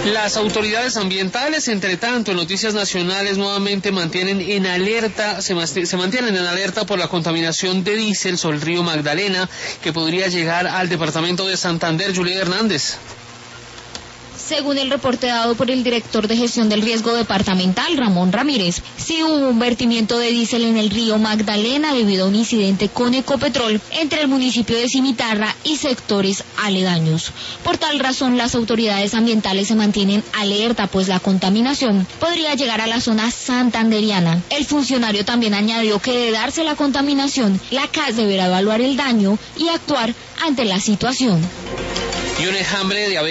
Las autoridades ambientales, entre tanto, en Noticias Nacionales nuevamente se mantienen en alerta por la contaminación de diésel sobre el río Magdalena, que podría llegar al departamento de Santander. Julieta Hernández. Según el reporte dado por el director de gestión del riesgo departamental, Ramón Ramírez, sí hubo un vertimiento de diésel en el río Magdalena debido a un incidente con Ecopetrol entre el municipio de Cimitarra y sectores aledaños. Por tal razón, las autoridades ambientales se mantienen alerta, pues la contaminación podría llegar a la zona santanderiana. El funcionario también añadió que de darse la contaminación, la CAS deberá evaluar el daño y actuar ante la situación. Y un enjambre de